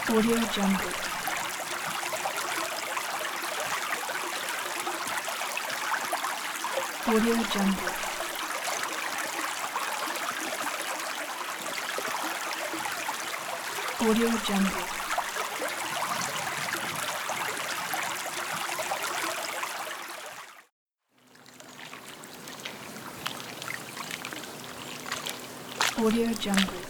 Audio Jungle. Audio Jungle. Audio Jungle. Audio Jungle.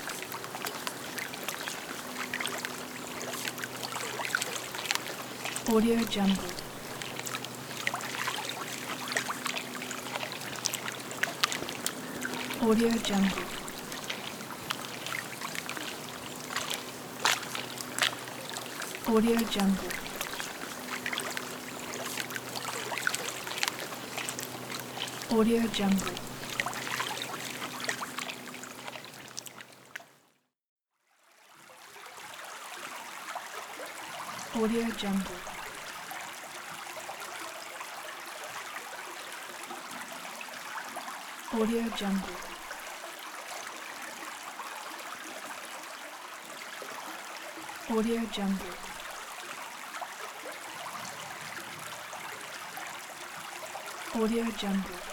Audio Jungle. Audio Jungle. Audio Jungle. Audio Jungle. Audio Jungle. Audio Jungle. Audio Jungle. Audio Jungle.